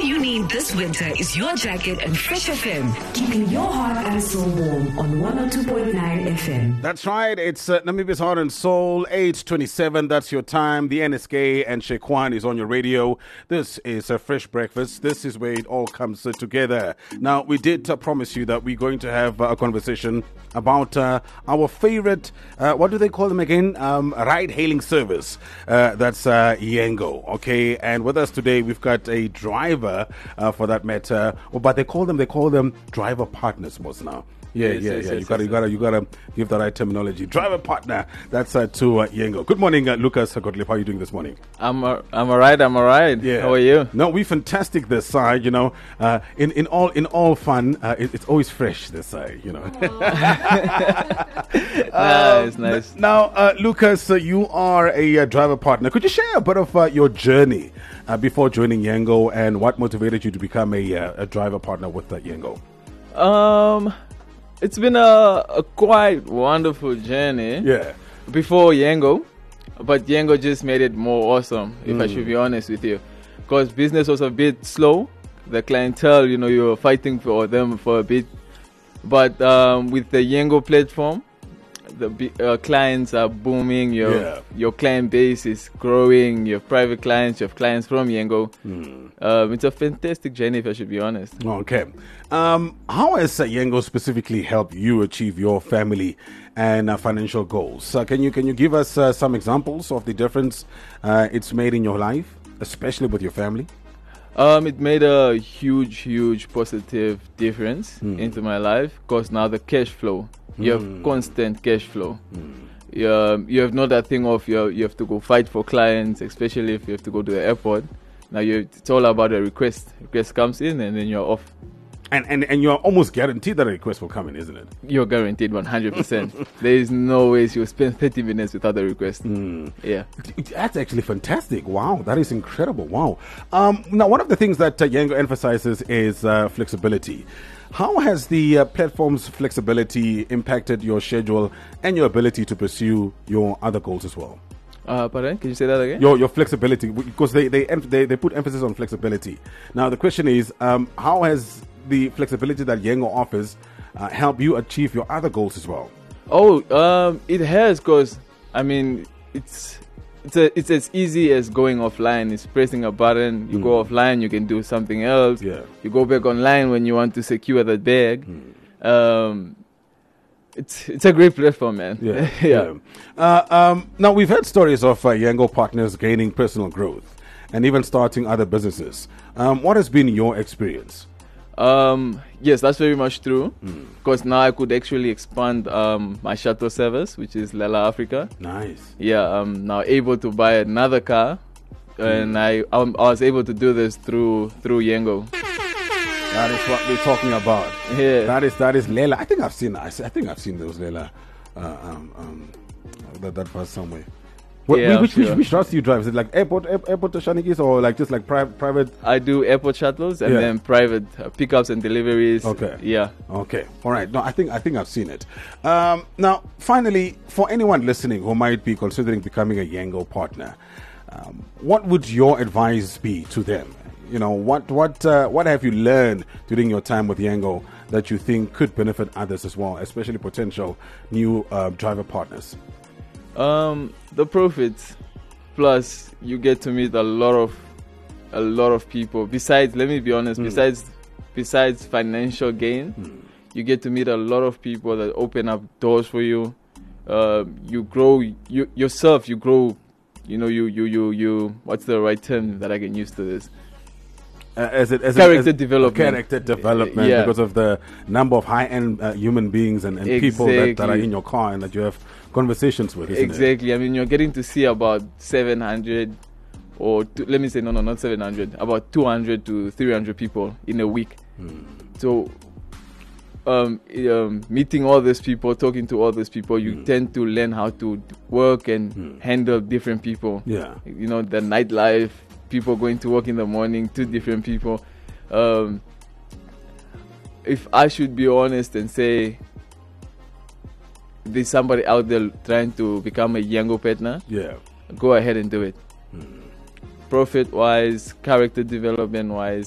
you need this winter is your jacket and Fresh FM. Keeping your heart and soul warm on 102.9 FM. That's right. It's Namibia's Heart and Soul, 8:27. That's your time. The NSK and Shequan is on your radio. This is a Fresh Breakfast. This is where it all comes together. Now, we did promise you that we're going to have a conversation about our favorite, what do they call them again? Ride-hailing service. That's Yengo. Okay, and with us today, we've got a driver for that matter. Oh, but they call them driver partners most now. Yes, you gotta give the right terminology. Driver partner. That's to Yengo. Good morning, Lucas Gottlieb. How are you doing this morning? I'm alright. Yeah. How are you? No, we fantastic this side. You know, in all fun, it's always fresh this side. You know. Nice. Now, Lucas, you are a driver partner. Could you share a bit of your journey before joining Yengo and what motivated you to become a driver partner with Yengo? It's been a quite wonderful journey. Yeah. Before Yengo, but Yengo just made it more awesome, if I should be honest with you. Because business was a bit slow. The clientele, you were fighting for them for a bit. But with the Yengo platform, the clients are booming. Your client base is growing. You have private clients. You have clients from Yengo. It's a fantastic journey, if I should be honest. Okay. How has Yengo specifically helped you achieve your family and financial goals? Can you give us some examples of the difference it's made in your life, especially with your family? It made a huge positive difference into my life because now the cash flow. You have constant cash flow. You have not that thing of you have to go fight for clients, especially if you have to go to the airport. Now it's all about a request. Request comes in and then you're off. And you're almost guaranteed that a request will come in, isn't it? You're guaranteed 100%. There is no way you'll spend 30 minutes without a request. Yeah. That's actually fantastic. Wow, that is incredible. Wow. Now, one of the things that Yengo emphasizes is flexibility. How has the platform's flexibility impacted your schedule and your ability to pursue your other goals as well? Pardon? Can you say that again? Your flexibility, because they put emphasis on flexibility. Now, the question is, how has the flexibility that Yengo offers help you achieve your other goals as well? It has, because it's as easy as going offline. It's pressing a button. You go offline, you can do something else. Yeah. You go back online when you want to secure the bag. It's a great platform, man. Yeah. Now, we've heard stories of Yengo partners gaining personal growth and even starting other businesses. What has been your experience? Yes, that's very much true. Because now I could actually expand my shuttle service, which is Lela Africa. Nice. Yeah, I'm now able to buy another car, and I was able to do this through Yengo. That is what we're talking about. Yeah. That is Lela. I think I've seen those Lela. That was somewhere. Which routes do you drive? Is it like airport to Shanigis or like just like private? I do airport shuttles and then private pickups and deliveries. Okay. Yeah. Okay. All right. No, I think I've seen it. Now, finally, for anyone listening who might be considering becoming a Yengo partner, what would your advice be to them? What have you learned during your time with Yengo that you think could benefit others as well, especially potential new driver partners? The profits, plus you get to meet a lot of people. Besides, let me be honest, besides financial gain, you get to meet a lot of people that open up doors for you. You grow yourself. You grow. You. What's the right term that I can use to this? Character development. Because of the number of high-end human beings and people that are in your car and that you have conversations with, isn't Exactly. I mean, you're getting to see about 700 let me say, not 700, about 200 to 300 people in a week. So, meeting all these people, talking to all these people, you tend to learn how to work and handle different people. Yeah. The nightlife, people going to work in the morning, two different people. If I should be honest and say there's somebody out there trying to become a Yengo partner, go ahead and do it. Profit-wise, character development-wise,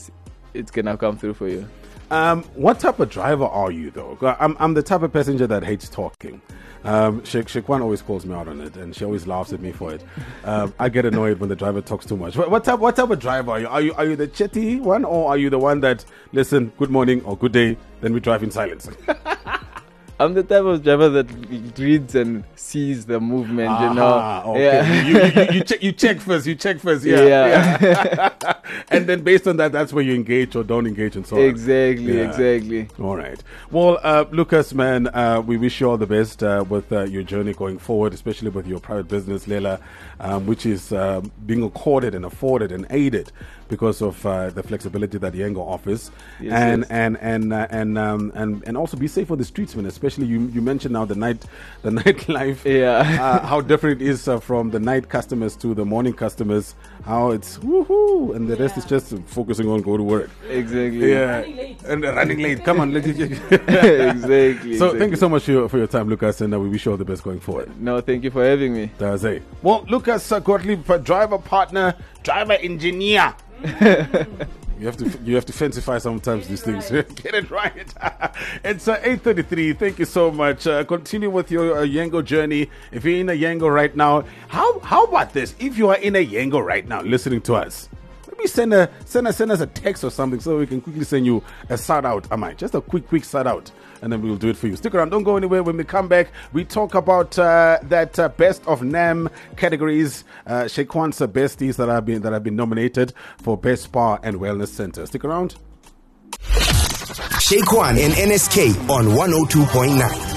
it's gonna come through for you. What type of driver are you, though? I'm the type of passenger that hates talking. Shekwan always calls me out on it, and she always laughs at me for it. I get annoyed when the driver talks too much. What type of driver are you? Are you the chatty one, or are you the one that, listen, good morning or good day, then we drive in silence? I'm the type of driver that reads and sees the movement, you know. Okay. Yeah. You check first. Yeah. And then based on that, that's where you engage or don't engage and so on. Exactly. All right. Well, Lucas, man, we wish you all the best with your journey going forward, especially with your private business, Lela, which is being accorded and afforded and aided because of the flexibility that Yengo offers. Yes, And also be safe on the streets, man. Especially you mentioned now the nightlife. Yeah. How different it is from the night customers to the morning customers. How it's woohoo, and the rest is just focusing on go to work. Exactly. Yeah. And running late. Come on, Exactly. So thank you so much for your time, Lucas, and we wish you all the best going forward. No, thank you for having me. That's it. Well, Lucas Gottlieb, driver partner, driver engineer. You have to fancify sometimes these things. Get it right. It's 8:33. Thank you so much. Continue with your Yengo journey. If you're in a Yengo right now, how about this? If you are in a Yengo right now, listening to us, maybe send us a text or something so we can quickly send you a shout out. Just a quick shout out, and then we'll do it for you. Stick around. Don't go anywhere. When we come back, we talk about that best of NAM categories. Shekwan's besties that have been nominated for Best Spa and Wellness Center. Stick around. Shekwan and NSK on 102.9.